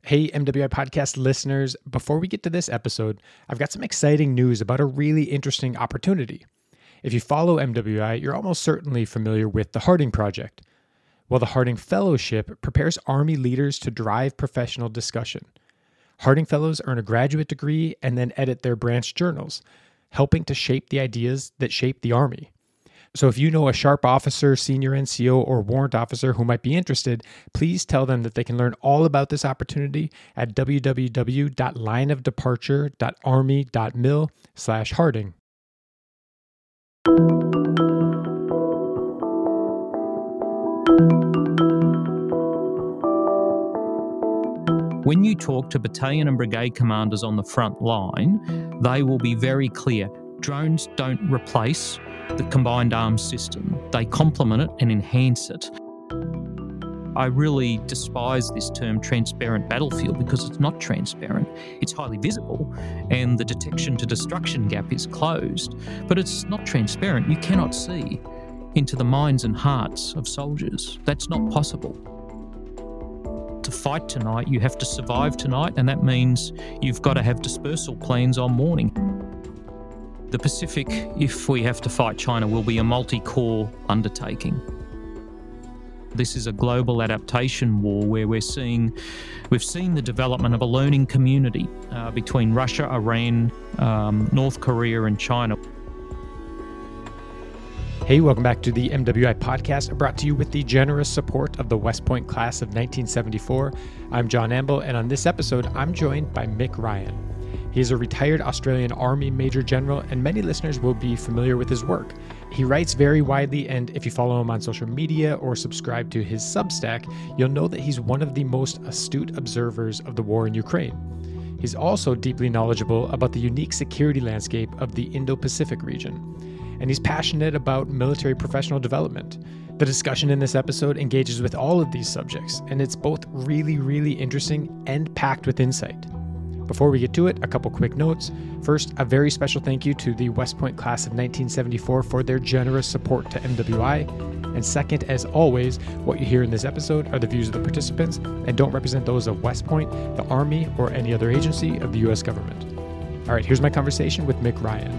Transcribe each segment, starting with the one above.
Hey, MWI podcast listeners, before we get to this episode, I've got some exciting news about a really interesting opportunity. If you follow MWI, you're almost certainly familiar with the Harding Project. Well, the Harding Fellowship prepares Army leaders to drive professional discussion. Harding Fellows earn a graduate degree and then edit their branch journals, helping to shape the ideas that shape the Army. So if you know a sharp officer, senior NCO, or warrant officer who might be interested, please tell them that they can learn all about this opportunity at www.lineofdeparture.army.mil/Harding. When you talk to battalion and brigade commanders on the front line, they will be very clear. Drones don't replace the combined arms system. They complement it and enhance it. I really despise this term transparent battlefield because it's not transparent. It's highly visible and the detection to destruction gap is closed, but it's not transparent. You cannot see into the minds and hearts of soldiers. That's not possible. To fight tonight, you have to survive tonight, and that means you've got to have dispersal plans on morning. The Pacific, if we have to fight China, will be a multi-corps undertaking. This is a global adaptation war where we've seen the development of a learning community between Russia, Iran, North Korea and China. Hey, welcome back to the MWI podcast, brought to you with the generous support of the West Point class of 1974. I'm John Amble, and on this episode, I'm joined by Mick Ryan. He is a retired Australian Army Major General, and many listeners will be familiar with his work. He writes very widely, and if you follow him on social media or subscribe to his Substack, you'll know that he's one of the most astute observers of the war in Ukraine. He's also deeply knowledgeable about the unique security landscape of the Indo-Pacific region, and he's passionate about military professional development. The discussion in this episode engages with all of these subjects, and it's both really, really interesting and packed with insight. Before we get to it, a couple quick notes. First, a very special thank you to the West Point class of 1974 for their generous support to MWI. And second, as always, what you hear in this episode are the views of the participants and don't represent those of West Point, the Army, or any other agency of the U.S. government. All right, here's my conversation with Mick Ryan.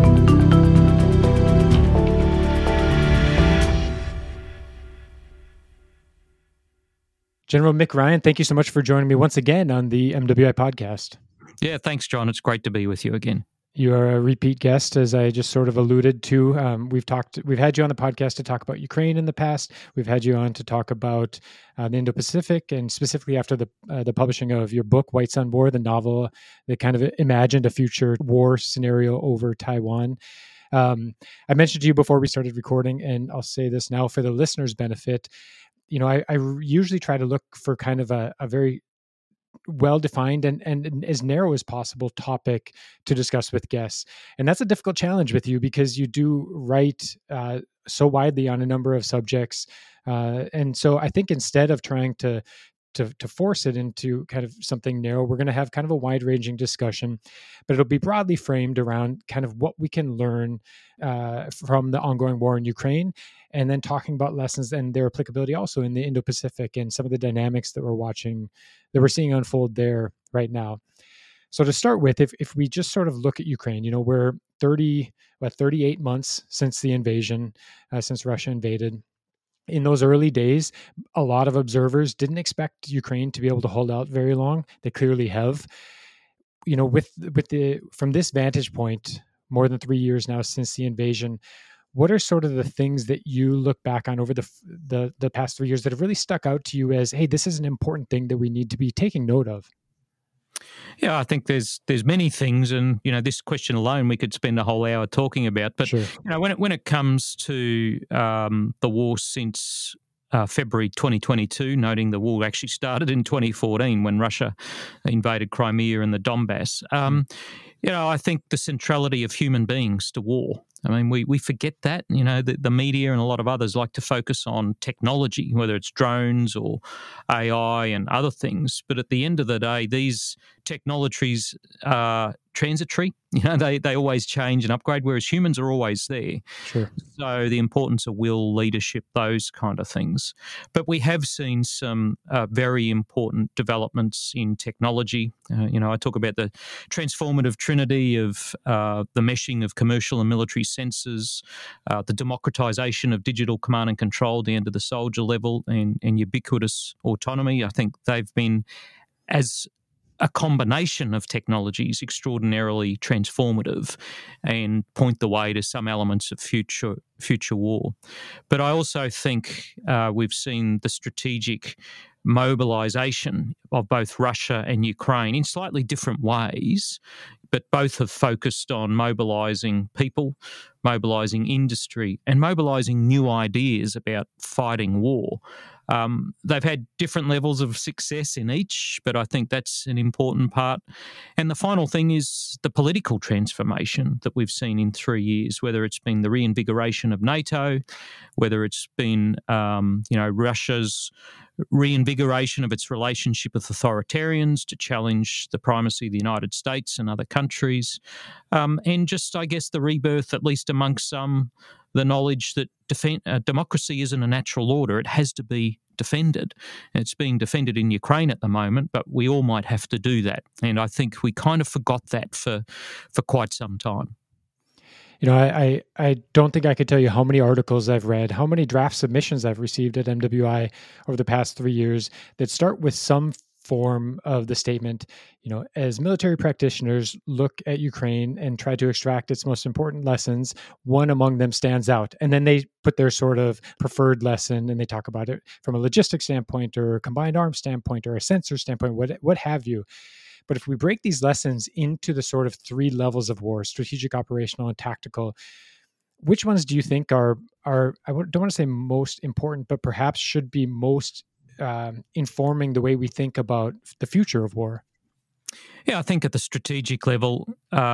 General Mick Ryan, thank you so much for joining me once again on the MWI podcast. Yeah, thanks, John. It's great to be with you again. You are a repeat guest, as I just sort of alluded to. We've had you on the podcast to talk about Ukraine in the past. We've had you on to talk about the Indo-Pacific, and specifically after the publishing of your book, White Sun War, the novel that kind of imagined a future war scenario over Taiwan. I mentioned to you before we started recording, and I'll say this now for the listeners' benefit. You know, I usually try to look for kind of a very well-defined and as narrow as possible topic to discuss with guests. And that's a difficult challenge with you because you do write so widely on a number of subjects. And so I think instead of trying to force it into kind of something narrow, we're going to have kind of a wide-ranging discussion, but it'll be broadly framed around kind of what we can learn from the ongoing war in Ukraine, and then talking about lessons and their applicability also in the Indo-Pacific and some of the dynamics that we're seeing unfold there right now. So to start with, if we just sort of look at Ukraine, you know, we're 38 months since the invasion, since Russia invaded. In those early days, a lot of observers didn't expect Ukraine to be able to hold out very long. They clearly have. You know, from this vantage point, more than 3 years now since the invasion, what are sort of the things that you look back on over the past 3 years that have really stuck out to you as, hey, this is an important thing that we need to be taking note of? Yeah, I think there's many things, and you know, this question alone we could spend a whole hour talking about. But sure. You know, when it comes to the war since February 2022, noting the war actually started in 2014 when Russia invaded Crimea and the Donbass. I think the centrality of human beings to war. I mean, we forget that. The media and a lot of others like to focus on technology, whether it's drones or AI and other things. But at the end of the day, these technologies are transitory. They always change and upgrade, whereas humans are always there. Sure. So the importance of will, leadership, those kind of things. But we have seen some very important developments in technology. I talk about the transformative trinity of the meshing of commercial and military sensors, the democratization of digital command and control down to the soldier level, and ubiquitous autonomy. I think they've been, as a combination of technologies, extraordinarily transformative and point the way to some elements of future war. But I also think we've seen the strategic mobilization of both Russia and Ukraine in slightly different ways, but both have focused on mobilizing people, mobilizing industry, and mobilizing new ideas about fighting war. They've had different levels of success in each, but I think that's an important part. And the final thing is the political transformation that we've seen in 3 years, whether it's been the reinvigoration of NATO, whether it's been Russia's reinvigoration of its relationship with authoritarians to challenge the primacy of the United States and other countries, and just, I guess, the rebirth, at least amongst some, the knowledge that democracy isn't a natural order. It has to be defended. It's being defended in Ukraine at the moment, but we all might have to do that. And I think we kind of forgot that for quite some time. I don't think I could tell you how many articles I've read, how many draft submissions I've received at MWI over the past 3 years that start with some form of the statement, as military practitioners look at Ukraine and try to extract its most important lessons, one among them stands out. And then they put their sort of preferred lesson and they talk about it from a logistics standpoint or a combined arms standpoint or a sensor standpoint, what have you. But if we break these lessons into the sort of 3 levels of war, strategic, operational, and tactical, which ones do you think are I don't want to say most important, but perhaps should be most informing the way we think about the future of war? Yeah, I think at the strategic level,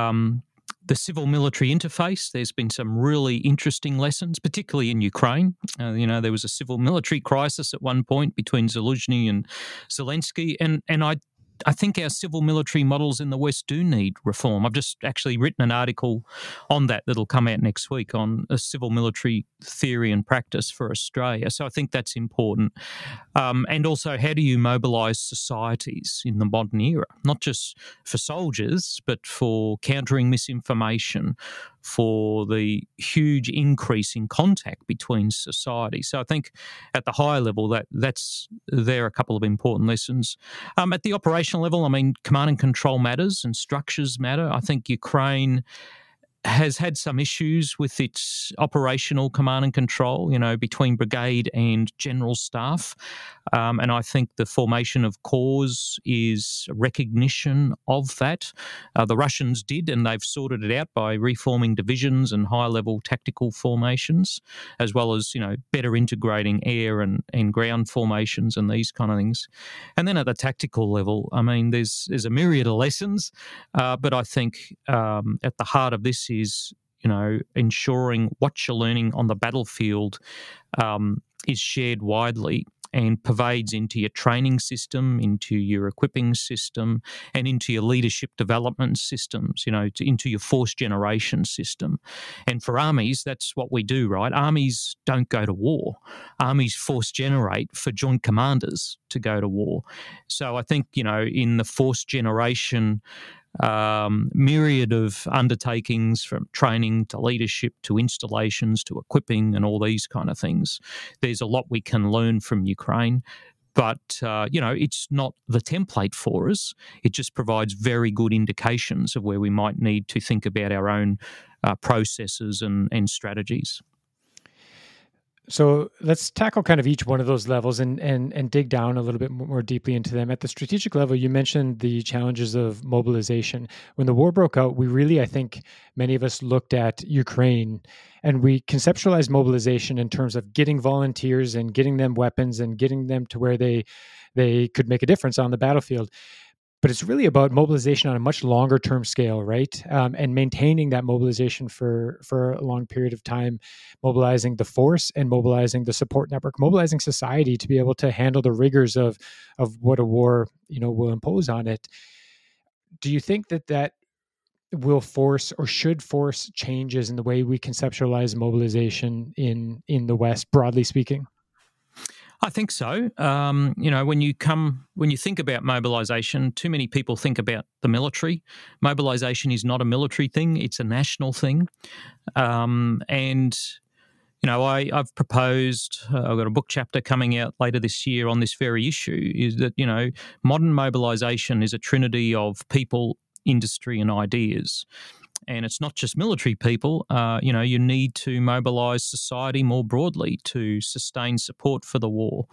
the civil-military interface, there's been some really interesting lessons, particularly in Ukraine. There was a civil-military crisis at one point between Zelensky and Zelensky, and I think our civil military models in the West do need reform. I've just actually written an article on that'll come out next week on a civil military theory and practice for Australia. So I think that's important. And also, how do you mobilise societies in the modern era? Not just for soldiers, but for countering misinformation, for the huge increase in contact between society. So I think at the higher level, there are a couple of important lessons. At the operational level, I mean, command and control matters and structures matter. I think Ukraine has had some issues with its operational command and control, between brigade and general staff. And I think the formation of corps is recognition of that. The Russians did, and they've sorted it out by reforming divisions and high-level tactical formations, as well as, better integrating air and ground formations and these kind of things. And then at the tactical level, I mean, there's a myriad of lessons, but I think at the heart of this is, ensuring what you're learning on the battlefield is shared widely and pervades into your training system, into your equipping system, and into your leadership development systems, into your force generation system. And for armies, that's what we do, right? Armies don't go to war. Armies force generate for joint commanders to go to war. So I think, in the force generation myriad of undertakings, from training to leadership to installations to equipping and all these kind of things, there's a lot we can learn from Ukraine. But, it's not the template for us. It just provides very good indications of where we might need to think about our own processes and strategies. So let's tackle kind of each one of those levels and dig down a little bit more deeply into them. At the strategic level, you mentioned the challenges of mobilization. When the war broke out, I think many of us looked at Ukraine and we conceptualized mobilization in terms of getting volunteers and getting them weapons and getting them to where they could make a difference on the battlefield. but it's really about mobilization on a much longer term scale, right? And maintaining that mobilization for a long period of time, mobilizing the force and mobilizing the support network, mobilizing society to be able to handle the rigors of what a war, will impose on it. Do you think that will force or should force changes in the way we conceptualize mobilization in the West, broadly speaking? I think so. When you think about mobilisation, too many people think about the military. Mobilisation is not a military thing; it's a national thing. I've proposed. I've got a book chapter coming out later this year on this very issue. Is that modern mobilisation is a trinity of people, industry, and ideas. And it's not just military people. You need to mobilise society more broadly to sustain support for the war,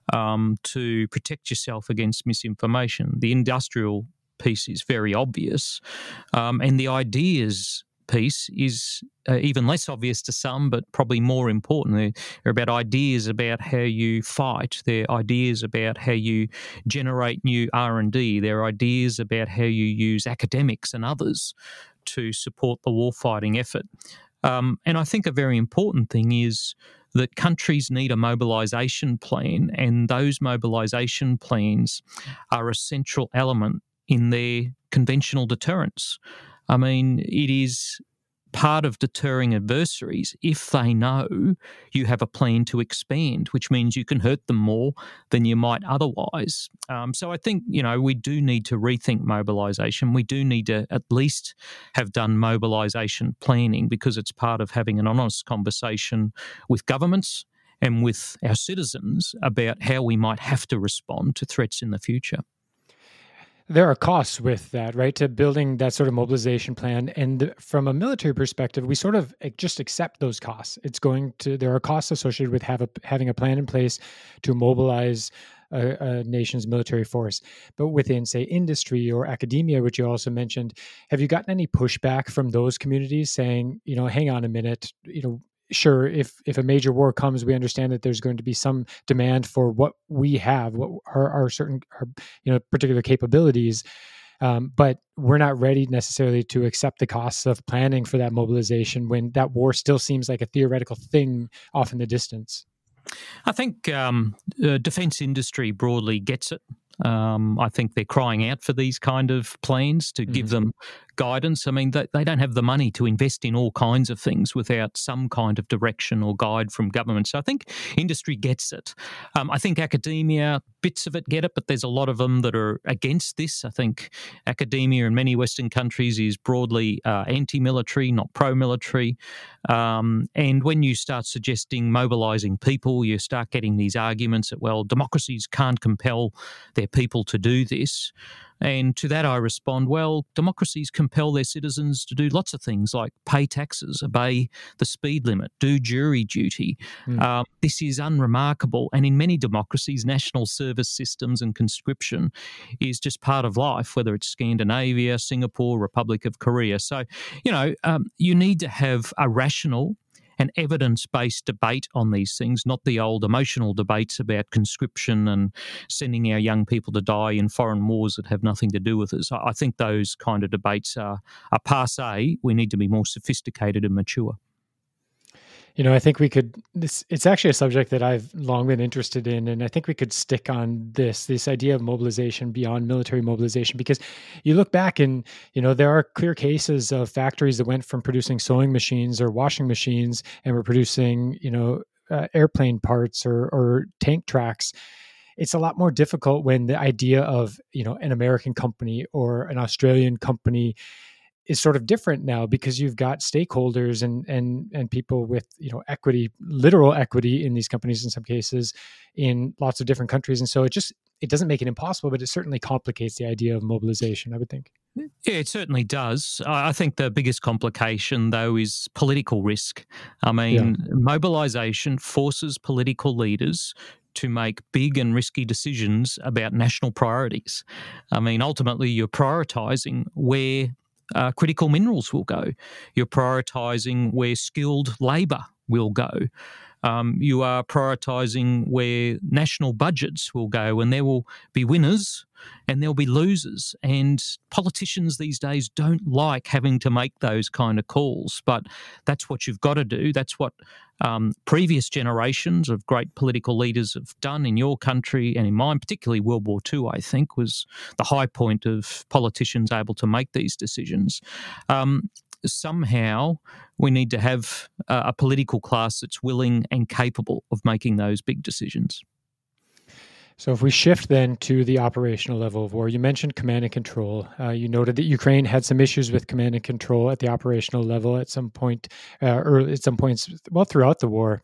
to protect yourself against misinformation. The industrial piece is very obvious, and the ideas piece is even less obvious to some, but probably more important. They're about ideas about how you fight. They're ideas about how you generate new R&D. They're ideas about how you use academics and others to support the warfighting effort. And I think a very important thing is that countries need a mobilisation plan, and those mobilisation plans are a central element in their conventional deterrence. I mean, it is part of deterring adversaries if they know you have a plan to expand, which means you can hurt them more than you might otherwise. So I think, we do need to rethink mobilisation. We do need to at least have done mobilisation planning, because it's part of having an honest conversation with governments and with our citizens about how we might have to respond to threats in the future. There are costs with that, right? To building that sort of mobilization plan. And from a military perspective, we sort of just accept those costs. There are costs associated with having a plan in place to mobilize a nation's military force. But within, say, industry or academia, which you also mentioned, have you gotten any pushback from those communities saying, hang on a minute, sure, if a major war comes, we understand that there's going to be some demand for what we have, what our particular capabilities, but we're not ready necessarily to accept the costs of planning for that mobilization when that war still seems like a theoretical thing off in the distance. I think the defence industry broadly gets it. I think they're crying out for these kind of plans to give them guidance. I mean, they don't have the money to invest in all kinds of things without some kind of direction or guide from government. So I think industry gets it. I think academia, bits of it get it, but there's a lot of them that are against this. I think academia in many Western countries is broadly anti-military, not pro-military. And when you start suggesting mobilising people, you start getting these arguments that, well, democracies can't compel their people to do this. And to that I respond, well, democracies compel their citizens to do lots of things like pay taxes, obey the speed limit, do jury duty. This is unremarkable. And in many democracies, national service systems and conscription is just part of life, whether it's Scandinavia, Singapore, Republic of Korea. So, you need to have a rational and evidence-based debate on these things, not the old emotional debates about conscription and sending our young people to die in foreign wars that have nothing to do with us. I think those kind of debates are passé. We need to be more sophisticated and mature. I think we could, it's actually a subject that I've long been interested in, and I think we could stick on this idea of mobilization beyond military mobilization, because you look back and, there are clear cases of factories that went from producing sewing machines or washing machines and were producing, airplane parts or tank tracks. It's a lot more difficult when the idea of, an American company or an Australian company is sort of different now, because you've got stakeholders and people with equity, literal equity in these companies in some cases in lots of different countries, and so it doesn't make it impossible, but it certainly complicates the idea of mobilization, I would think. Yeah, it certainly does. I think the biggest complication, though, is political risk. I mean, mobilization forces political leaders to make big and risky decisions about national priorities. I mean, ultimately, you're prioritizing where critical minerals will go. You're prioritising where skilled labour will go. You are prioritising where national budgets will go, and there will be winners and there'll be losers. And politicians these days don't like having to make those kind of calls, but that's what you've got to do. That's what previous generations of great political leaders have done in your country and in mine, particularly World War II, I think, was the high point of politicians able to make these decisions. Somehow we need to have a political class that's willing and capable of making those big decisions. So if we shift then to the operational level of war, you mentioned command and control. You noted that Ukraine had some issues with command and control at the operational level at some point, or at some points, well, throughout the war.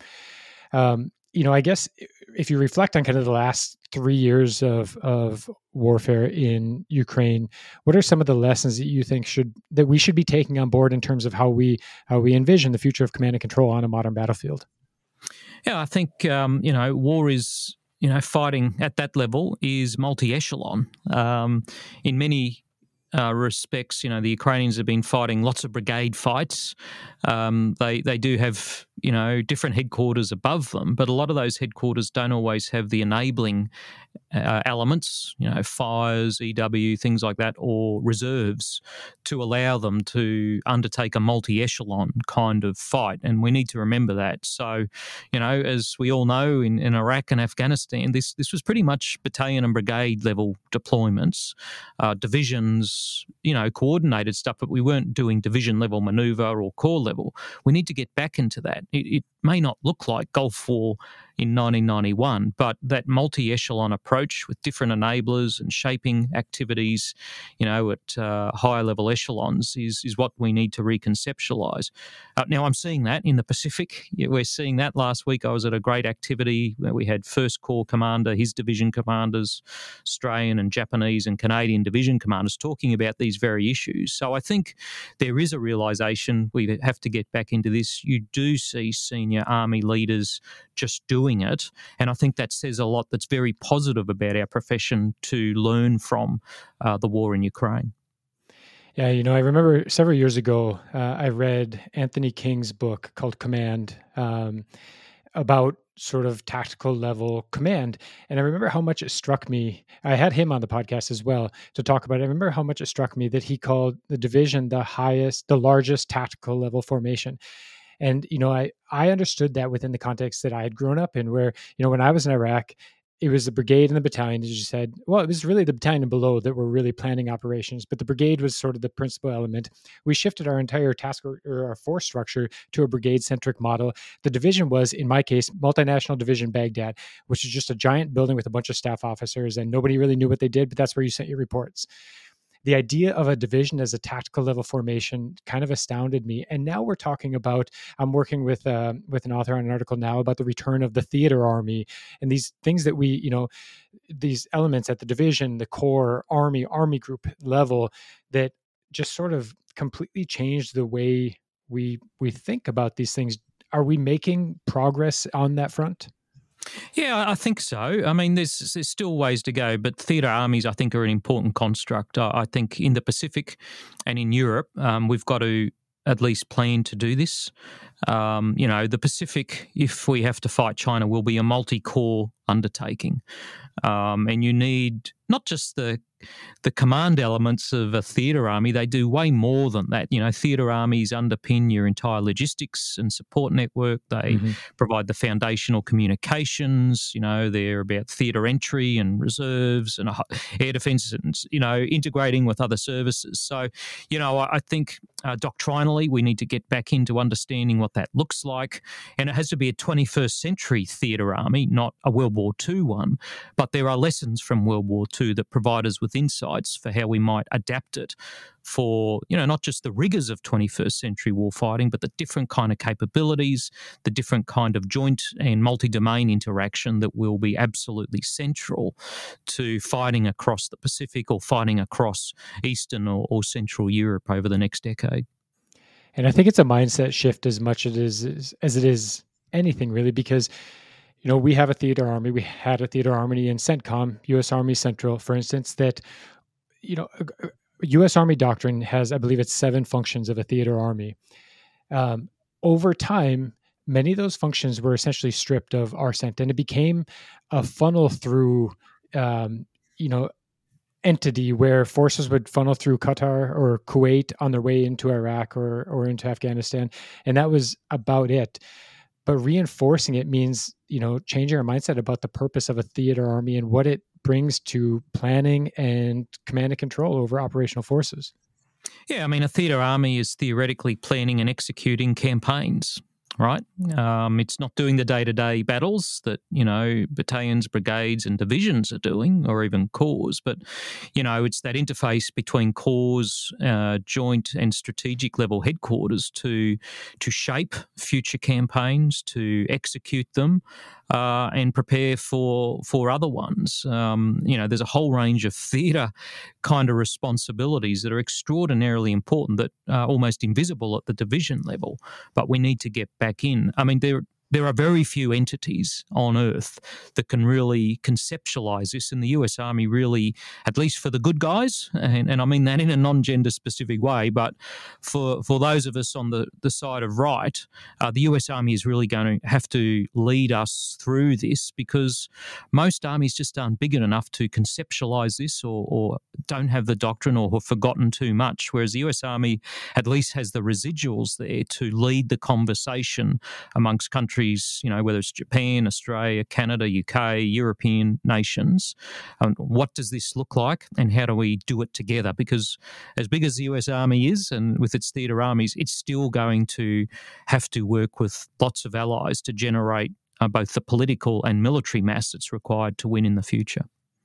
I guess if you reflect on kind of the last 3 years of warfare in Ukraine, what are some of the lessons that you think that we should be taking on board in terms of how we envision the future of command and control on a modern battlefield? Yeah, I think war is. Fighting at that level is multi-echelon. In many respects, the Ukrainians have been fighting lots of brigade fights. They do have, different headquarters above them, but a lot of those headquarters don't always have the enabling elements, fires, EW, things like that, or reserves to allow them to undertake a multi-echelon kind of fight. And we need to remember that. So, as we all know, in Iraq and Afghanistan, this was pretty much battalion and brigade level deployments, divisions, coordinated stuff, but we weren't doing division level maneuver or corps level. We need to get back into that. It may not look like Gulf War in 1991, but that multi-echelon approach with different enablers and shaping activities, at higher level echelons is what we need to reconceptualise. Now, I'm seeing that in the Pacific. We're seeing that. Last week I was at a great activity where we had First Corps Commander, his division commanders, Australian and Japanese and Canadian division commanders talking about these very issues. So I think there is a realisation we have to get back into this. You do see senior army leaders just doing it, and I think that says a lot that's very positive about our profession to learn from the war in Ukraine. Yeah, I remember several years ago, I read Anthony King's book called Command, about sort of tactical level command. And I remember how much it struck me. I had him on the podcast as well to talk about it. I remember how much it struck me that he called the division the largest tactical level formation. And, I understood that within the context that I had grown up in, where, when I was in Iraq, it was the brigade and the battalion, as you said. Well, it was really the battalion and below that were really planning operations, but the brigade was sort of the principal element. We shifted our entire task or our force structure to a brigade-centric model. The division was, in my case, Multinational Division Baghdad, which is just a giant building with a bunch of staff officers, and nobody really knew what they did, but that's where you sent your reports. The idea of a division as a tactical level formation kind of astounded me. And now we're talking about, I'm working with an author on an article now about the return of the theater army and these things that these elements at the division, the corps, army group level that just sort of completely changed the way we think about these things. Are we making progress on that front? Yeah, I think so. I mean, there's still ways to go, but theatre armies, I think, are an important construct. I think in the Pacific and in Europe, we've got to at least plan to do this. The Pacific, if we have to fight China, will be a multi-corps undertaking. And you need not just the command elements of a theatre army, they do way more than that. Theatre armies underpin your entire logistics and support network. They provide the foundational communications. They're about theatre entry and reserves and air defence and, integrating with other services. So, I think doctrinally we need to get back into understanding what that looks like. And it has to be a 21st century theatre army, not a World War II one. But there are lessons from World War II that provide us with insights for how we might adapt it for, not just the rigours of 21st century warfighting, but the different kind of capabilities, the different kind of joint and multi-domain interaction that will be absolutely central to fighting across the Pacific or fighting across Eastern or Central Europe over the next decade. And I think it's a mindset shift as much as it is anything really, because we have a theater army. We had a theater army in CENTCOM, U.S. Army Central, for instance, that, U.S. Army doctrine has, I believe it's 7 functions of a theater army. Over time, many of those functions were essentially stripped of ARCENT, and it became a funnel through, entity where forces would funnel through Qatar or Kuwait on their way into Iraq or into Afghanistan, and that was about it. But reinforcing it means, changing our mindset about the purpose of a theater army and what it brings to planning and command and control over operational forces. Yeah, I mean, a theatre army is theoretically planning and executing campaigns, right? It's not doing the day-to-day battles that, battalions, brigades and divisions are doing, or even corps, but, it's that interface between corps, joint and strategic level headquarters to shape future campaigns, to execute them, and prepare for other ones. There's a whole range of theatre kind of responsibilities that are extraordinarily important, that are almost invisible at the division level, but we need to get back in. I mean, there are very few entities on Earth that can really conceptualize this, and the US Army really, at least for the good guys, and I mean that in a non-gender specific way, but for those of us on the side of right, the US Army is really going to have to lead us through this, because most armies just aren't big enough to conceptualize this, or don't have the doctrine, or have forgotten too much, whereas the US Army at least has the residuals there to lead the conversation amongst countries, whether it's Japan, Australia, Canada, UK, European nations. What does this look like, and how do we do it together? Because as big as the US Army is, and with its theatre armies, it's still going to have to work with lots of allies to generate both the political and military mass that's required to win in the future.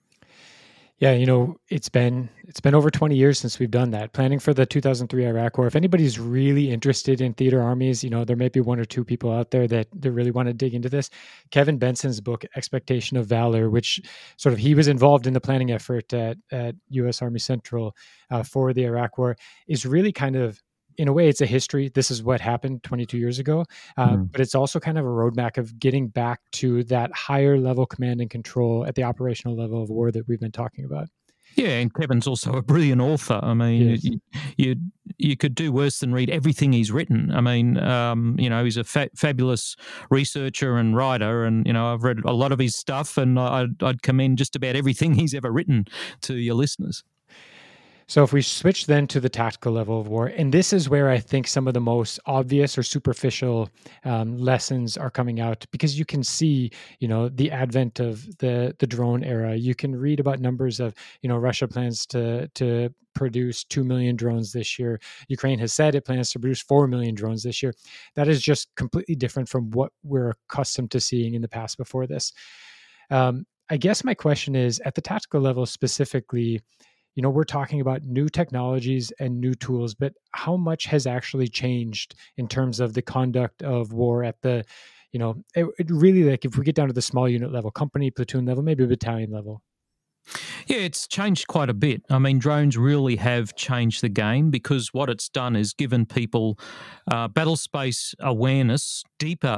Yeah, it's been over 20 years since we've done that. Planning for the 2003 Iraq War. If anybody's really interested in theater armies, there may be one or two people out there that really want to dig into this. Kevin Benson's book, Expectation of Valor, which he was involved in the planning effort at U.S. Army Central for the Iraq War, is really kind of, in a way, it's a history. This is what happened 22 years ago. But it's also kind of a roadmap of getting back to that higher level command and control at the operational level of war that we've been talking about. Yeah, and Kevin's also a brilliant author. I mean, you could do worse than read everything he's written. I mean, he's a fabulous researcher and writer, and I've read a lot of his stuff, and I'd commend just about everything he's ever written to your listeners. So if we switch then to the tactical level of war, and this is where I think some of the most obvious or superficial lessons are coming out, because you can see, the advent of the drone era. You can read about numbers of, Russia plans to produce 2 million drones this year. Ukraine has said it plans to produce 4 million drones this year. That is just completely different from what we're accustomed to seeing in the past before this. I guess my question is, at the tactical level specifically, we're talking about new technologies and new tools, but how much has actually changed in terms of the conduct of war at the, it really, like, if we get down to the small unit level, company, platoon level, maybe battalion level? Yeah, it's changed quite a bit. I mean, drones really have changed the game, because what it's done is given people battle space awareness deeper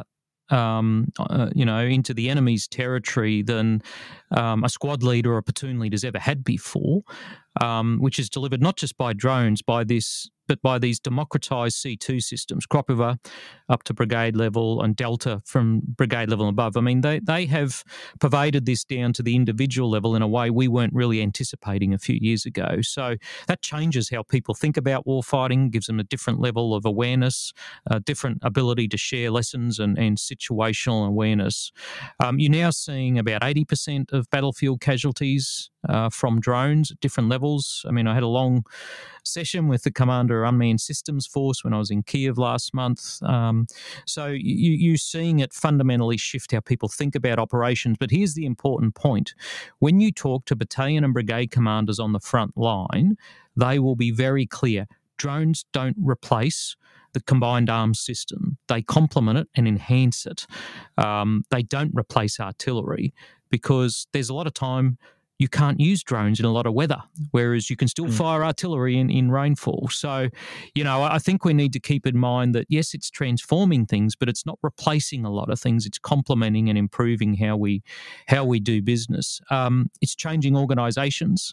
into the enemy's territory than a squad leader or a platoon leader's ever had before, which is delivered not just by drones, but by these democratized C2 systems, Kropova up to brigade level and Delta from brigade level and above. I mean, they have pervaded this down to the individual level in a way we weren't really anticipating a few years ago. So that changes how people think about warfighting, gives them a different level of awareness, a different ability to share lessons and situational awareness. You're now seeing about 80% of battlefield casualties from drones at different levels. I mean, I had a long session with the commander of Unmanned Systems Force when I was in Kiev last month. So you're seeing it fundamentally shift how people think about operations. But here's the important point. When you talk to battalion and brigade commanders on the front line, they will be very clear. Drones don't replace the combined arms system. They complement it and enhance it. They don't replace artillery, because there's a lot of time you can't use drones in a lot of weather, whereas you can still fire artillery in rainfall. So, I think we need to keep in mind that, yes, it's transforming things, but it's not replacing a lot of things. It's complementing and improving how we do business. It's changing organisations.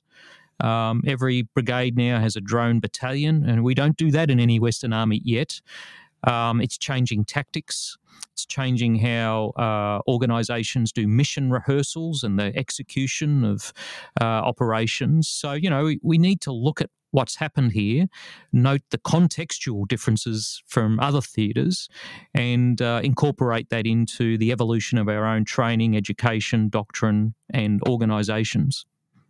Every brigade now has a drone battalion, and we don't do that in any Western Army yet. It's changing tactics. It's changing how organisations do mission rehearsals and the execution of operations. So, we need to look at what's happened here, note the contextual differences from other theatres, and incorporate that into the evolution of our own training, education, doctrine, and organisations.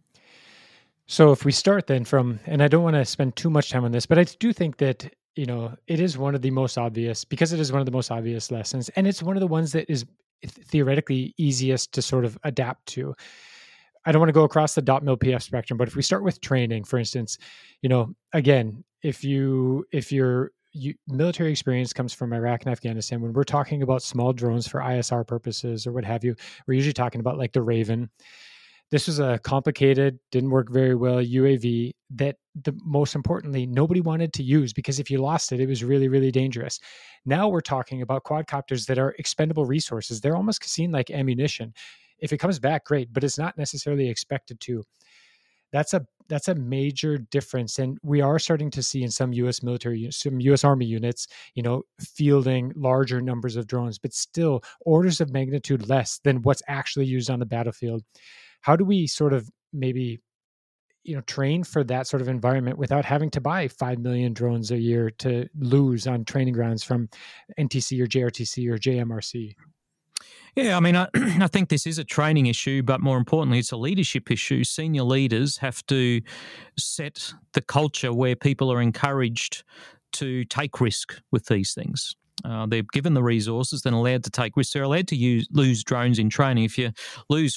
So if we start then from, and I don't want to spend too much time on this, but I do think that, it is one of the most obvious, because it is one of the most obvious lessons, and it's one of the ones that is theoretically easiest to sort of adapt to. I don't want to go across the dot mil PF spectrum, but if we start with training, for instance, again, if your military experience comes from Iraq and Afghanistan, when we're talking about small drones for ISR purposes or what have you, we're usually talking about like the Raven. This was a complicated, didn't work very well UAV that most importantly, nobody wanted to use, because if you lost it, it was really, really dangerous. Now we're talking about quadcopters that are expendable resources. They're almost seen like ammunition. If it comes back, great, but it's not necessarily expected to. That's a major difference. And we are starting to see in some U.S. military, some U.S. Army units, fielding larger numbers of drones, but still orders of magnitude less than what's actually used on the battlefield. How do we sort of maybe, train for that sort of environment without having to buy 5 million drones a year to lose on training grounds from NTC or JRTC or JMRC? Yeah, I mean, I think this is a training issue, but more importantly, it's a leadership issue. Senior leaders have to set the culture where people are encouraged to take risk with these things. They're given the resources, then allowed to take risks. They're allowed to lose drones in training. If you lose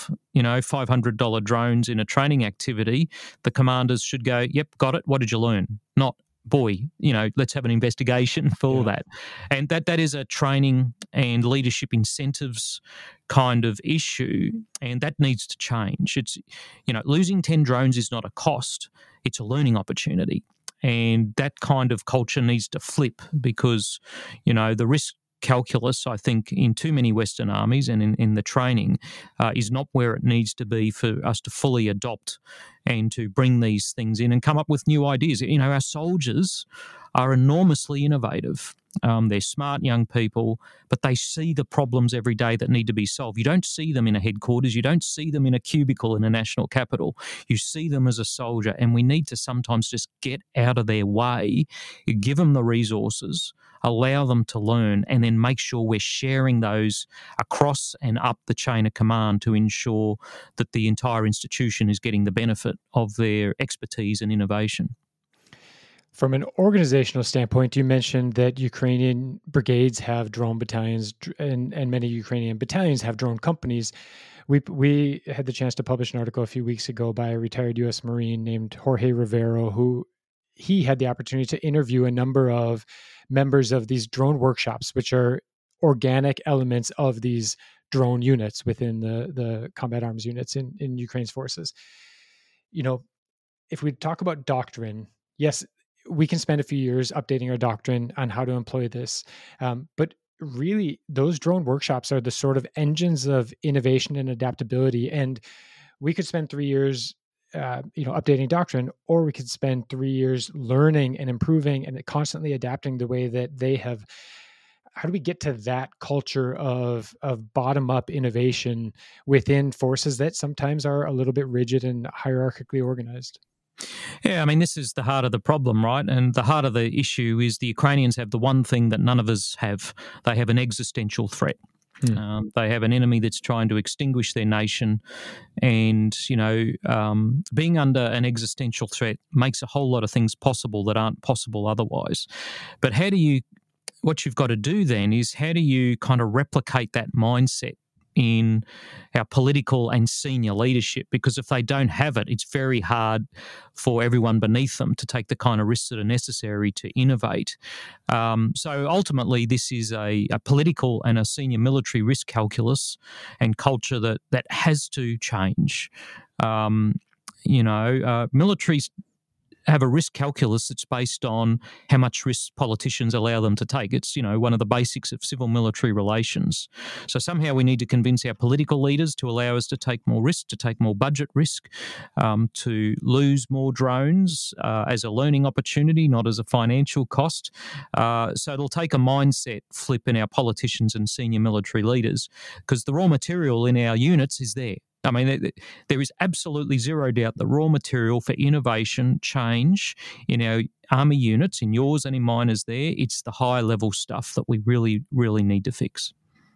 $500 drones in a training activity, the commanders should go, "Yep, got it. What did you learn?" Not, "Boy, let's have an investigation for that." And that is a training and leadership incentives kind of issue, and that needs to change. It's, losing 10 drones is not a cost; it's a learning opportunity. And that kind of culture needs to flip, because, the risk calculus, I think, in too many Western armies and in the training is not where it needs to be for us to fully adopt and to bring these things in and come up with new ideas. Our soldiers are enormously innovative. They're smart young people, but they see the problems every day that need to be solved. You don't see them in a headquarters. You don't see them in a cubicle in a national capital. You see them as a soldier, and we need to sometimes just get out of their way, give them the resources, allow them to learn, and then make sure we're sharing those across and up the chain of command to ensure that the entire institution is getting the benefit of their expertise and innovation. From an organizational standpoint, you mentioned that Ukrainian brigades have drone battalions, and many Ukrainian battalions have drone companies. We had the chance to publish an article a few weeks ago by a retired U.S. Marine named Jorge Rivero, who he had the opportunity to interview a number of members of these drone workshops, which are organic elements of these drone units within the combat arms units in Ukraine's forces. If we talk about doctrine, yes, we can spend a few years updating our doctrine on how to employ this. But really, those drone workshops are the sort of engines of innovation and adaptability. And we could spend 3 years, updating doctrine, or we could spend 3 years learning and improving and constantly adapting the way that they have. How do we get to that culture of bottom-up innovation within forces that sometimes are a little bit rigid and hierarchically organized? Yeah, I mean, this is the heart of the problem, right? And the heart of the issue is the Ukrainians have the one thing that none of us have. They have an existential threat. They have an enemy that's trying to extinguish their nation. And, being under an existential threat makes a whole lot of things possible that aren't possible otherwise. But what you've got to do then is, how do you kind of replicate that mindset in our political and senior leadership? Because if they don't have it, it's very hard for everyone beneath them to take the kind of risks that are necessary to innovate. So ultimately, this is a political and a senior military risk calculus and culture that has to change. Militaries have a risk calculus that's based on how much risk politicians allow them to take. It's, one of the basics of civil-military relations. So somehow we need to convince our political leaders to allow us to take more risk, to take more budget risk, to lose more drones as a learning opportunity, not as a financial cost. So it'll take a mindset flip in our politicians and senior military leaders, because the raw material in our units is there. I mean, there is absolutely zero doubt that raw material for innovation, change in our army units, in yours and in mine, is there. It's the high level stuff that we really, really need to fix.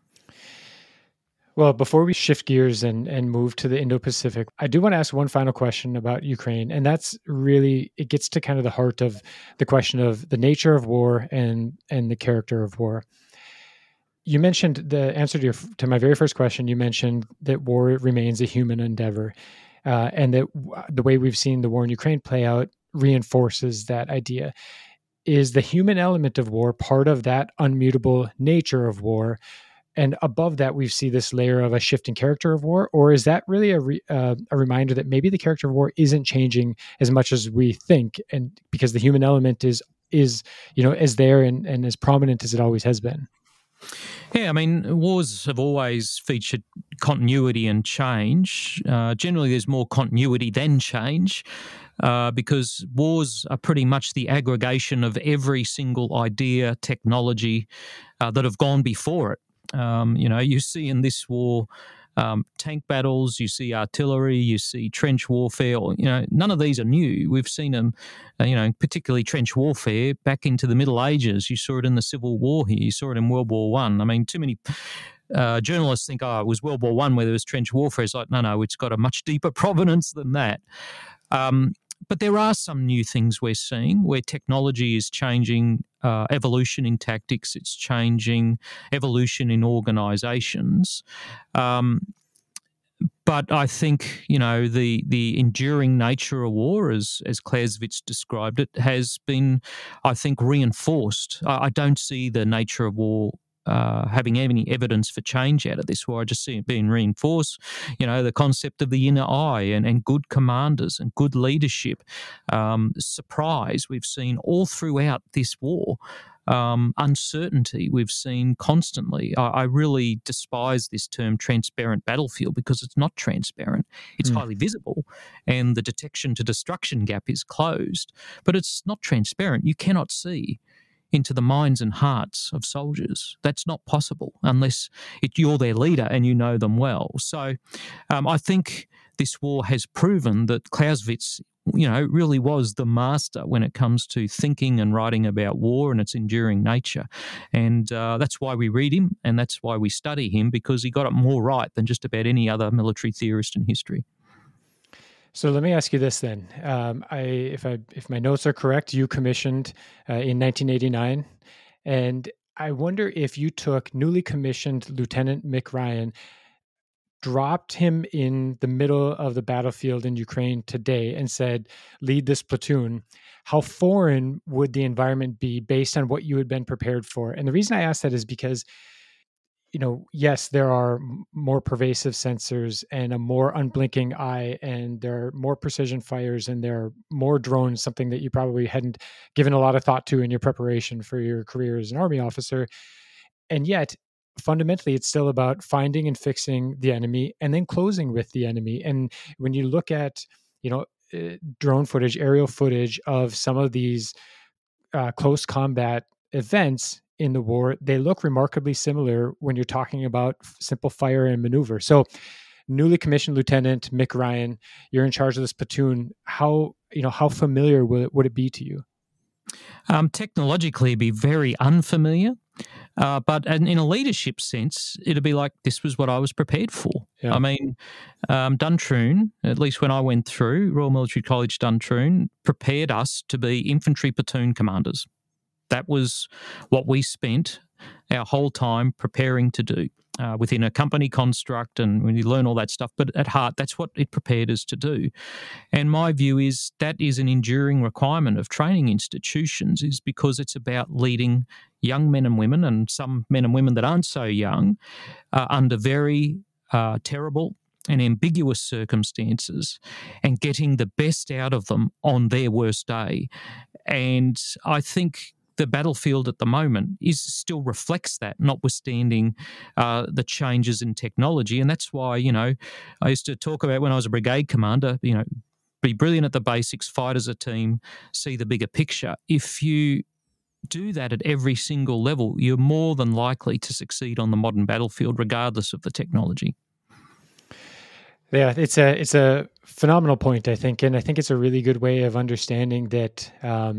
Well, before we shift gears and move to the Indo-Pacific, I do want to ask one final question about Ukraine. And that's really, it gets to kind of the heart of the question of the nature of war and the character of war. You mentioned the answer to my very first question. You mentioned that war remains a human endeavor, and that the way we've seen the war in Ukraine play out reinforces that idea. Is the human element of war part of that unmutable nature of war? And above that, we see this layer of a shifting character of war, or is that really a reminder that maybe the character of war isn't changing as much as we think, and because the human element is as there and as prominent as it always has been? Yeah, I mean, wars have always featured continuity and change. Generally, there's more continuity than change, because wars are pretty much the aggregation of every single idea, technology that have gone before it. You see in this war tank battles, you see artillery, you see trench warfare. None of these are new. We've seen them, particularly trench warfare back into the Middle Ages. You saw it in the Civil War here. You saw it in World War One. I mean, too many journalists think, it was World War One where there was trench warfare. It's like, no, it's got a much deeper provenance than that. But there are some new things we're seeing where technology is changing evolution in tactics. It's changing evolution in organisations. But I think, the enduring nature of war, as Clausewitz described it, has been, I think, reinforced. I don't see the nature of war having any evidence for change out of this war. I just see it being reinforced. The concept of the inner eye and good commanders and good leadership, surprise we've seen all throughout this war. Uncertainty we've seen constantly. I really despise this term transparent battlefield, because it's not transparent. It's highly visible, and the detection to destruction gap is closed, but it's not transparent. You cannot see into the minds and hearts of soldiers. That's not possible unless you're their leader and you know them well. So I think this war has proven that Clausewitz really was the master when it comes to thinking and writing about war and its enduring nature. And that's why we read him, and that's why we study him, because he got it more right than just about any other military theorist in history. So let me ask you this then. If my notes are correct, you commissioned in 1989, and I wonder if you took newly commissioned Lieutenant Mick Ryan, dropped him in the middle of the battlefield in Ukraine today and said, lead this platoon, how foreign would the environment be based on what you had been prepared for? And the reason I ask that is because, yes, there are more pervasive sensors and a more unblinking eye, and there are more precision fires, and there are more drones, something that you probably hadn't given a lot of thought to in your preparation for your career as an Army officer. And yet, fundamentally, it's still about finding and fixing the enemy and then closing with the enemy. And when you look at, drone footage, aerial footage of some of these close combat events in the war, they look remarkably similar when you're talking about simple fire and maneuver. So newly commissioned Lieutenant Mick Ryan, you're in charge of this platoon. How familiar would it be to you? Technologically, it'd be very unfamiliar. But in a leadership sense, it'd be like, this was what I was prepared for. Yeah. I mean, Duntroon, at least when I went through Royal Military College Duntroon, prepared us to be infantry platoon commanders. That was what we spent our whole time preparing to do within a company construct, and when you learn all that stuff. But at heart, that's what it prepared us to do. And my view is that is an enduring requirement of training institutions, is because it's about leading young men and women, and some men and women that aren't so young, under very terrible and ambiguous circumstances and getting the best out of them on their worst day. And I think the battlefield at the moment still reflects that, notwithstanding the changes in technology. And that's why, I used to talk about when I was a brigade commander, be brilliant at the basics, fight as a team, see the bigger picture. If you do that at every single level, you're more than likely to succeed on the modern battlefield, regardless of the technology. Yeah, it's a phenomenal point, I think, and I think it's a really good way of understanding that.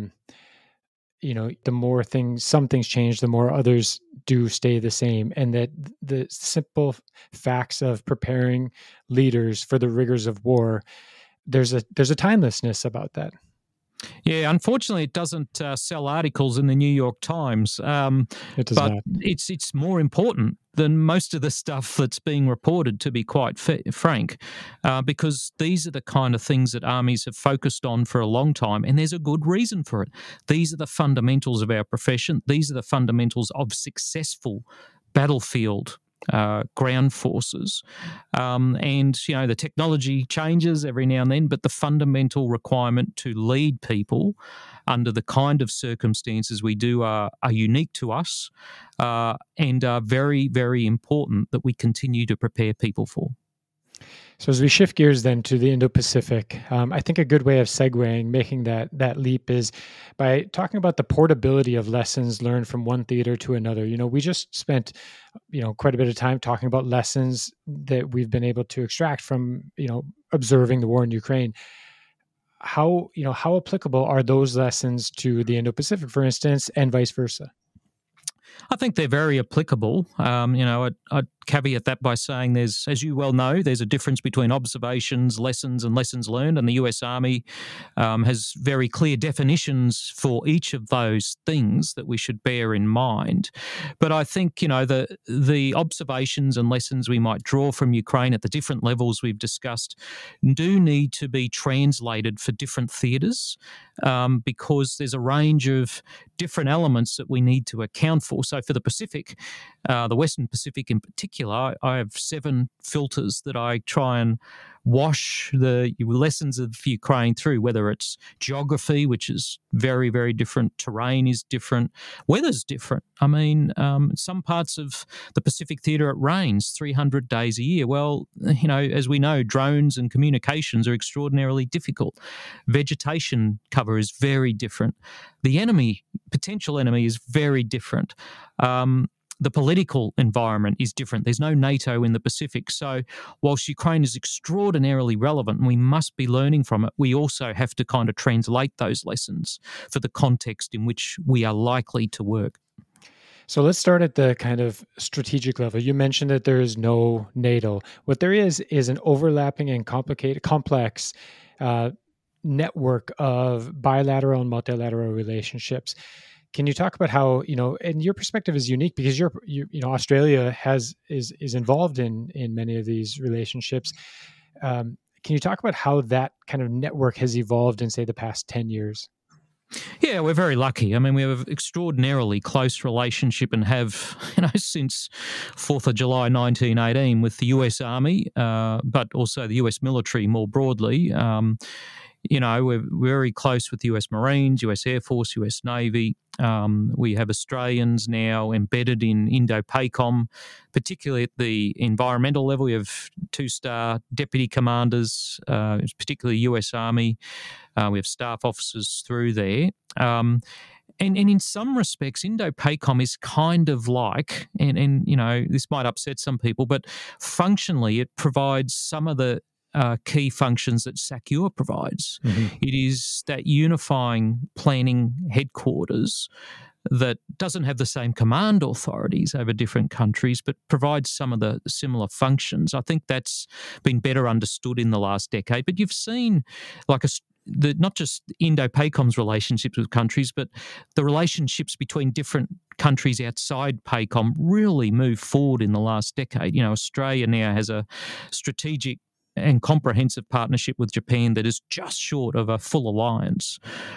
The more some things change, the more others do stay the same, and that the simple facts of preparing leaders for the rigors of war, there's a timelessness about that. Yeah, unfortunately, it doesn't sell articles in the New York Times. It does but not. It's more important than most of the stuff that's being reported, to be quite frank, because these are the kind of things that armies have focused on for a long time, and there's a good reason for it. These are the fundamentals of our profession. These are the fundamentals of successful battlefield ground forces. And the technology changes every now and then, but the fundamental requirement to lead people under the kind of circumstances we do are unique to us and are very, very important that we continue to prepare people for. So as we shift gears then to the Indo-Pacific, I think a good way of segueing, making that leap, is by talking about the portability of lessons learned from one theater to another. We just spent, quite a bit of time talking about lessons that we've been able to extract from, observing the war in Ukraine. How applicable are those lessons to the Indo-Pacific, for instance, and vice versa? I think they're very applicable. I'd caveat that by saying as you well know, there's a difference between observations, lessons, and lessons learned, and the US Army has very clear definitions for each of those things that we should bear in mind. But I think, the observations and lessons we might draw from Ukraine at the different levels we've discussed do need to be translated for different theatres because there's a range of different elements that we need to account for. So for the Pacific, the Western Pacific in particular, I have 7 filters that I try and wash the lessons of Ukraine through, whether it's geography, which is very, very different, terrain is different, weather's different. I mean, some parts of the Pacific Theatre, it rains 300 days a year. Well, as we know, drones and communications are extraordinarily difficult. Vegetation cover is very different. The potential enemy is very different. The political environment is different. There's no NATO in the Pacific. So whilst Ukraine is extraordinarily relevant and we must be learning from it, we also have to kind of translate those lessons for the context in which we are likely to work. So let's start at the kind of strategic level. You mentioned that there is no NATO. What there is an overlapping and complex network of bilateral and multilateral relationships. Can you talk about how, and your perspective is unique because Australia is involved in many of these relationships. Can you talk about how that kind of network has evolved in, say, the past 10 years? Yeah, we're very lucky. I mean, we have an extraordinarily close relationship and have, since 4th of July 1918 with the US Army, but also the US military more broadly. We're very close with the US Marines, US Air Force, US Navy. We have Australians now embedded in Indo-PACOM, particularly at the environmental level. We have 2-star deputy commanders, particularly US Army. We have staff officers through there. And in some respects, Indo-PACOM is kind of like, and this might upset some people, but functionally it provides some of the key functions that SACEUR provides. Mm-hmm. It is that unifying planning headquarters that doesn't have the same command authorities over different countries, but provides some of the similar functions. I think that's been better understood in the last decade. But you've seen not just Indo-PACOM's relationships with countries, but the relationships between different countries outside PACOM really move forward in the last decade. Australia now has a strategic and comprehensive partnership with Japan that is just short of a full alliance.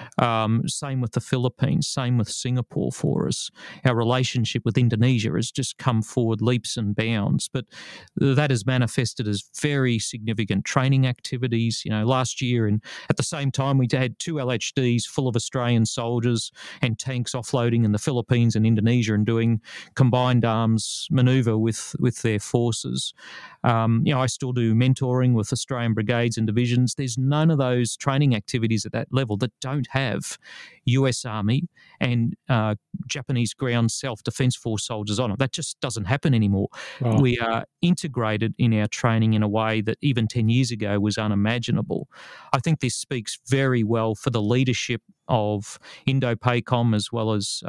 Same with the Philippines, same with Singapore for us. Our relationship with Indonesia has just come forward leaps and bounds, but that has manifested as very significant training activities. Last year, and at the same time, we had 2 LHDs full of Australian soldiers and tanks offloading in the Philippines and Indonesia and doing combined arms manoeuvre with their forces. I still do mentoring with Australian brigades and divisions. There's none of those training activities at that level that don't have US Army and Japanese ground self-defense force soldiers on it. That just doesn't happen anymore. Wow. We are integrated in our training in a way that even 10 years ago was unimaginable. I think this speaks very well for the leadership of Indo-PACOM as well as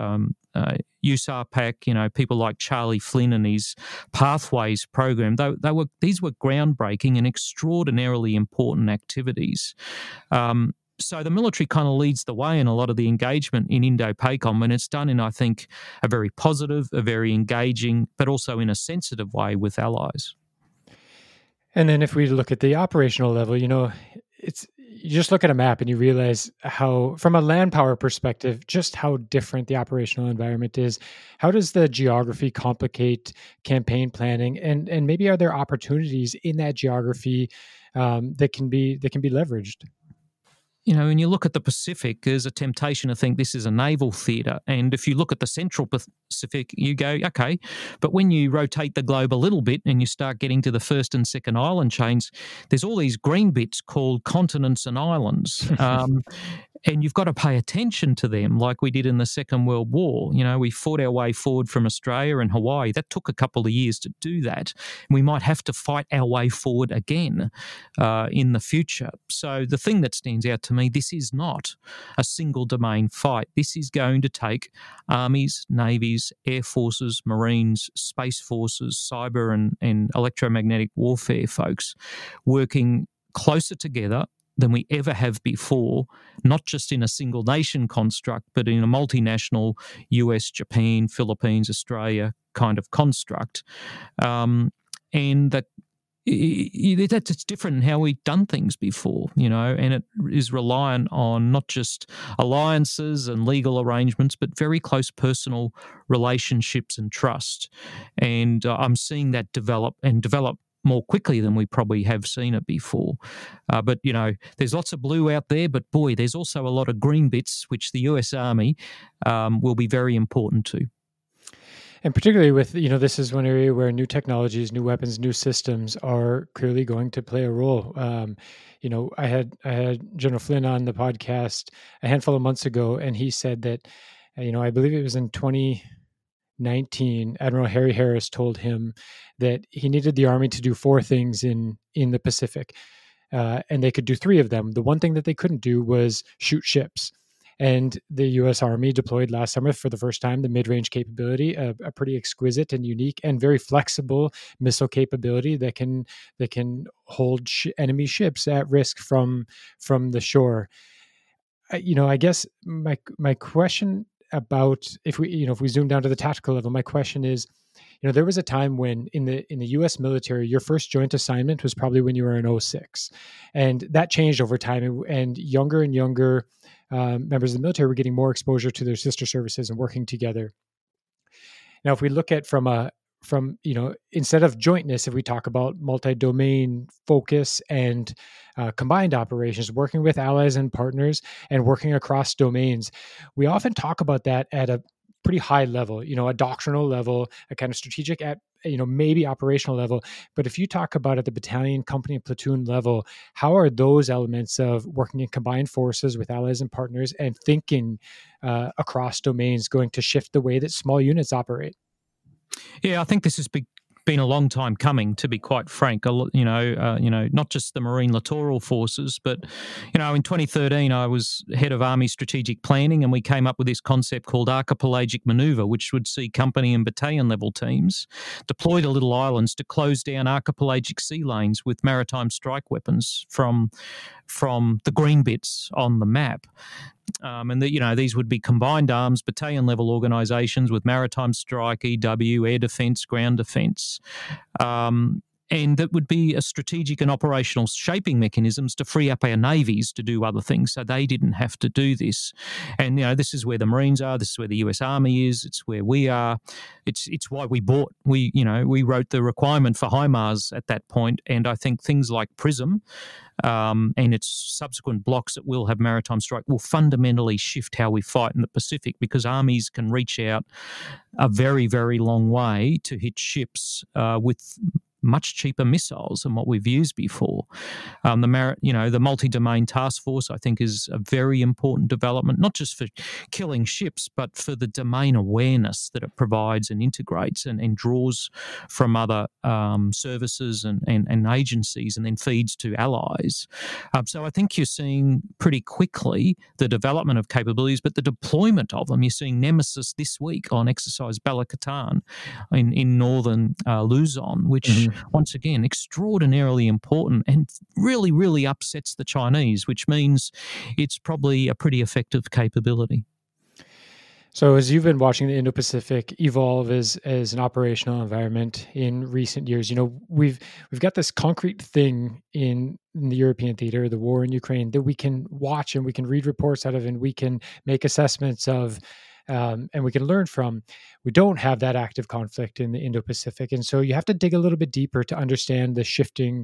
USARPAC, people like Charlie Flynn and his Pathways program. These were groundbreaking and extraordinarily important activities. So the military kind of leads the way in a lot of the engagement in Indo-PACOM, and it's done in, I think, a very positive, a very engaging, but also in a sensitive way with allies. And then if we look at the operational level, you just look at a map and you realize how, from a land power perspective, just how different the operational environment is. How does the geography complicate campaign planning? And maybe are there opportunities in that geography that can be leveraged? When you look at the Pacific, there's a temptation to think this is a naval theatre. And if you look at the Central Pacific, you go, okay. But when you rotate the globe a little bit and you start getting to the first and second island chains, there's all these green bits called continents and islands. And you've got to pay attention to them like we did in the Second World War. We fought our way forward from Australia and Hawaii. That took a couple of years to do that. We might have to fight our way forward again in the future. So the thing that stands out to me, this is not a single domain fight. This is going to take armies, navies, air forces, marines, space forces, cyber and electromagnetic warfare folks working closer together than we ever have before, not just in a single nation construct, but in a multinational US, Japan, Philippines, Australia kind of construct. And that it's different in how we've done things before, and it is reliant on not just alliances and legal arrangements, but very close personal relationships and trust. And I'm seeing that develop more quickly than we probably have seen it before. But, there's lots of blue out there, but boy, there's also a lot of green bits, which the US Army will be very important to. And particularly with, this is one area where new technologies, new weapons, new systems are clearly going to play a role. I had General Flynn on the podcast a handful of months ago, and he said that, I believe it was in 2019, Admiral Harry Harris told him that he needed the Army to do 4 things in the Pacific, and they could do 3 of them. The one thing that they couldn't do was shoot ships. And the U.S. Army deployed last summer for the first time the mid-range capability, a pretty exquisite and unique and very flexible missile capability that can hold enemy ships at risk from the shore. I guess my question about if we zoom down to the tactical level, my question is, there was a time when in the U.S. military, your first joint assignment was probably when you were in 06, and that changed over time. And younger members of the military were getting more exposure to their sister services and working together. Now, if we look at from instead of jointness, if we talk about multi-domain focus and combined operations, working with allies and partners and working across domains, we often talk about that at a pretty high level, a doctrinal level, a kind of strategic at, maybe operational level. But if you talk about at the battalion, company, and platoon level, how are those elements of working in combined forces with allies and partners and thinking across domains going to shift the way that small units operate? Yeah, I think this has been a long time coming, to be quite frank. Not just the Marine Littoral Forces, but, in 2013, I was head of Army Strategic Planning, and we came up with this concept called archipelagic manoeuvre, which would see company and battalion level teams deploy to little islands to close down archipelagic sea lanes with maritime strike weapons from the green bits on the map. And these would be combined arms, battalion level organisations with maritime strike, EW, air defence, ground defence. and that would be a strategic and operational shaping mechanisms to free up our navies to do other things, so they didn't have to do this. And this is where the Marines are. This is where the U.S. Army is. It's where we are. It's why we wrote the requirement for HIMARS at that point. And I think things like PRISM and its subsequent blocks that will have maritime strike will fundamentally shift how we fight in the Pacific, because armies can reach out a very, very long way to hit ships with much cheaper missiles than what we've used before. The multi-domain task force, I think, is a very important development, not just for killing ships, but for the domain awareness that it provides and integrates and draws from other services and agencies, and then feeds to allies. So I think you're seeing pretty quickly the development of capabilities, but the deployment of them. You're seeing Nemesis this week on exercise Bala-Katan in northern Luzon, which once again, extraordinarily important and really, really upsets the Chinese, which means it's probably a pretty effective capability. So as you've been watching the Indo-Pacific evolve as an operational environment in recent years, we've got this concrete thing in the European theater, the war in Ukraine, that we can watch and we can read reports out of and we can make assessments of, and we can learn from. We don't have that active conflict in the Indo-Pacific. And so you have to dig a little bit deeper to understand the shifting,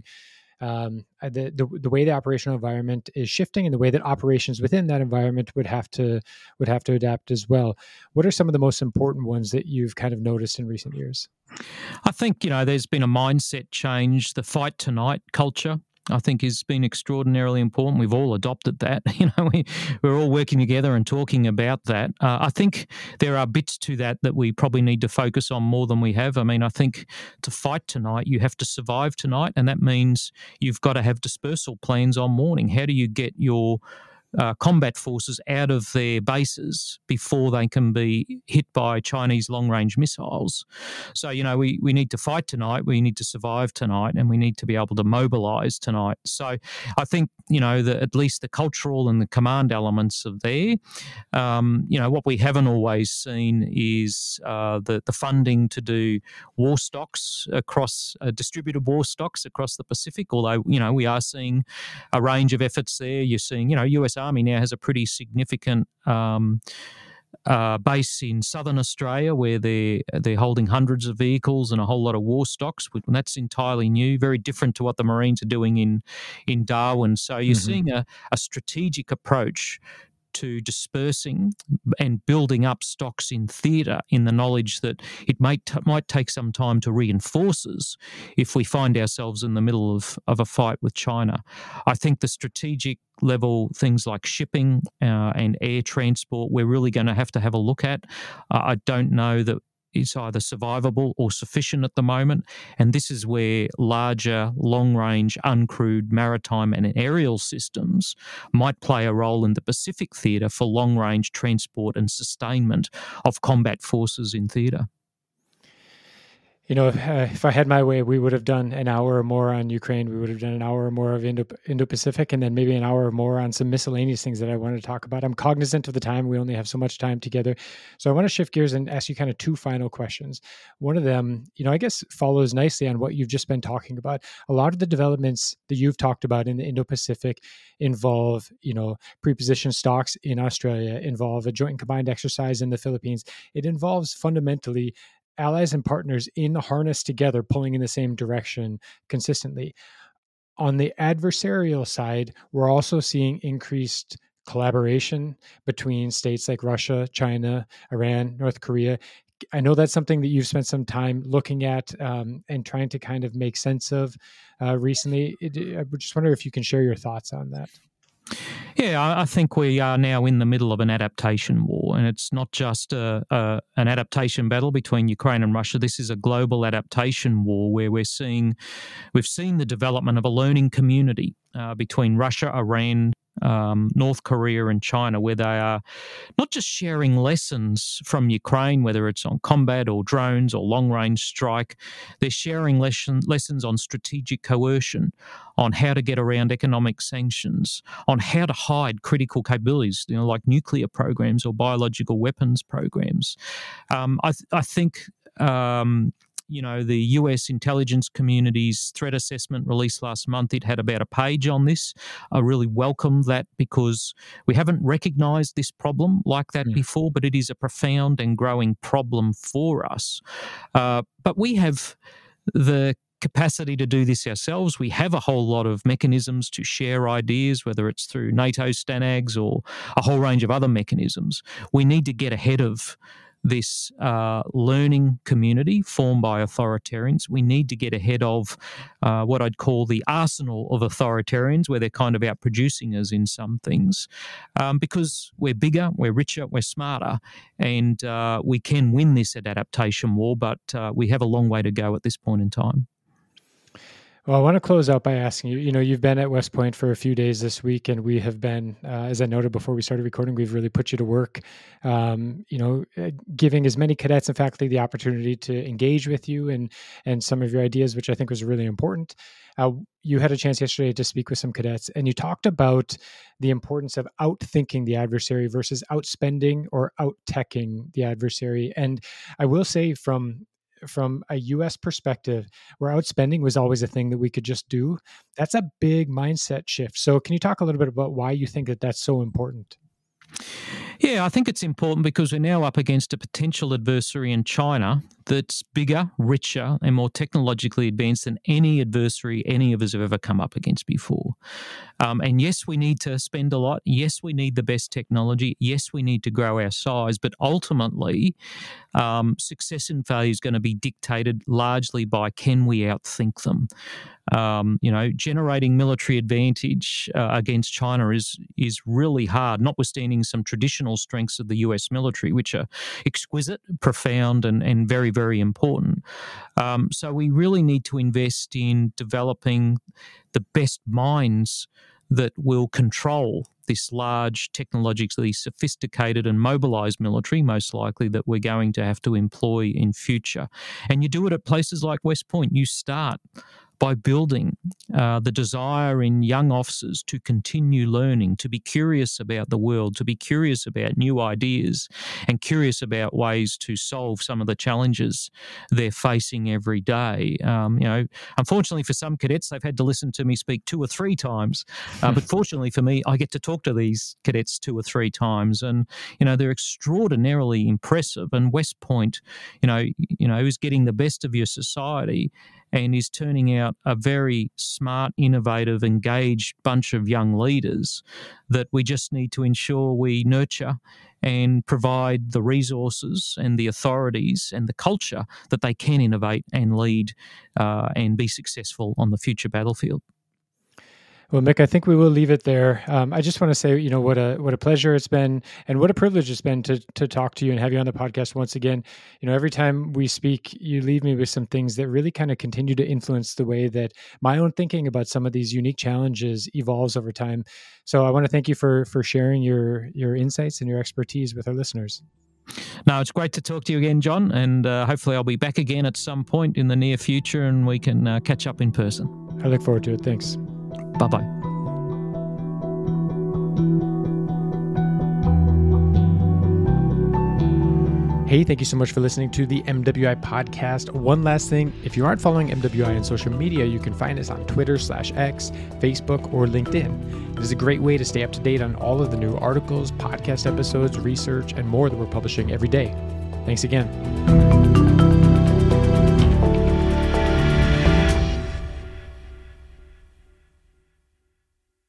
the way the operational environment is shifting, and the way that operations within that environment would have to adapt as well. What are some of the most important ones that you've kind of noticed in recent years? I think, there's been a mindset change. The fight tonight culture, I think, has been extraordinarily important. We've all adopted that. We're all working together and talking about that. I think there are bits to that we probably need to focus on more than we have. I mean, I think to fight tonight, you have to survive tonight, and that means you've got to have dispersal plans on morning. How do you get your combat forces out of their bases before they can be hit by Chinese long-range missiles? So, we need to fight tonight, we need to survive tonight, and we need to be able to mobilise tonight. So I think, at least the cultural and the command elements of there. What we haven't always seen is the funding to do war stocks across, distributed war stocks across the Pacific, although, we are seeing a range of efforts there. You're seeing, US Army now has a pretty significant base in southern Australia, where they're holding hundreds of vehicles and a whole lot of war stocks. And that's entirely new, very different to what the Marines are doing in Darwin. So you're seeing a strategic approach to dispersing and building up stocks in theatre, in the knowledge that it might take some time to reinforce us if we find ourselves in the middle of a fight with China. I think the strategic level, things like shipping and air transport, we're really going to have a look at. I don't know that it's either survivable or sufficient at the moment. And this is where larger, long-range, uncrewed maritime and aerial systems might play a role in the Pacific theatre for long-range transport and sustainment of combat forces in theatre. If I had my way, we would have done an hour or more on Ukraine. We would have done an hour or more of Indo-Pacific, and then maybe an hour or more on some miscellaneous things that I wanted to talk about. I'm cognizant of the time. We only have so much time together. So I want to shift gears and ask you kind of two final questions. One of them, I guess follows nicely on what you've just been talking about. A lot of the developments that you've talked about in the Indo-Pacific involve, pre-positioned stocks in Australia, involve a joint and combined exercise in the Philippines. It involves fundamentally allies and partners in the harness together, pulling in the same direction consistently. On the adversarial side, we're also seeing increased collaboration between states like Russia, China, Iran, North Korea. I know that's something that you've spent some time looking at and trying to kind of make sense of recently. I just wonder if you can share your thoughts on that. Yeah, I think we are now in the middle of an adaptation war, and it's not just an adaptation battle between Ukraine and Russia. This is a global adaptation war where we've seen the development of a learning community between Russia, Iran, North Korea and China, where they are not just sharing lessons from Ukraine, whether it's on combat or drones or long-range strike. They're sharing lessons on strategic coercion, on how to get around economic sanctions, on how to hide critical capabilities, like nuclear programs or biological weapons programs. I think the US intelligence community's threat assessment released last month, it had about a page on this. I really welcome that because we haven't recognized this problem like that before, but it is a profound and growing problem for us. But we have the capacity to do this ourselves. We have a whole lot of mechanisms to share ideas, whether it's through NATO STANAGs or a whole range of other mechanisms. We need to get ahead of this learning community formed by authoritarians. We need to get ahead of what I'd call the arsenal of authoritarians, where they're kind of outproducing us in some things, because we're bigger, we're richer, we're smarter, and we can win this adaptation war, but we have a long way to go at this point in time. Well, I want to close out by asking you, you've been at West Point for a few days this week, and we have been, as I noted before we started recording, we've really put you to work, giving as many cadets and faculty the opportunity to engage with you and some of your ideas, which I think was really important. You had a chance yesterday to speak with some cadets, and you talked about the importance of outthinking the adversary versus outspending or out-teching the adversary. And I will say from a U.S. perspective, where outspending was always a thing that we could just do, that's a big mindset shift. So can you talk a little bit about why you think that that's so important? Yeah, I think it's important because we're now up against a potential adversary in China that's bigger, richer, and more technologically advanced than any adversary any of us have ever come up against before. And yes, we need to spend a lot. Yes, we need the best technology. Yes, we need to grow our size. But ultimately, success and failure is going to be dictated largely by can we outthink them. Generating military advantage against China is really hard, notwithstanding some traditional strengths of the US military, which are exquisite, profound, and very, very important. So we really need to invest in developing the best minds that will control this large, technologically sophisticated and mobilized military, most likely, that we're going to have to employ in future. And you do it at places like West Point. You start by building the desire in young officers to continue learning, to be curious about the world, to be curious about new ideas, and curious about ways to solve some of the challenges they're facing every day. Unfortunately for some cadets, they've had to listen to me speak 2 or 3 times. But fortunately for me, I get to talk to these cadets 2 or 3 times, and they're extraordinarily impressive. And West Point, is getting the best of your society and is turning out a very smart, innovative, engaged bunch of young leaders that we just need to ensure we nurture and provide the resources and the authorities and the culture that they can innovate and lead and be successful on the future battlefield. Well, Mick, I think we will leave it there. I just want to say, what a pleasure it's been and what a privilege it's been to talk to you and have you on the podcast once again. Every time we speak, you leave me with some things that really kind of continue to influence the way that my own thinking about some of these unique challenges evolves over time. So I want to thank you for sharing your insights and your expertise with our listeners. No, it's great to talk to you again, John, and hopefully I'll be back again at some point in the near future and we can catch up in person. I look forward to it. Thanks. Bye-bye. Hey, thank you so much for listening to the MWI podcast. One last thing, if you aren't following MWI on social media, you can find us on Twitter/X, Facebook, or LinkedIn. It is a great way to stay up to date on all of the new articles, podcast episodes, research, and more that we're publishing every day. Thanks again.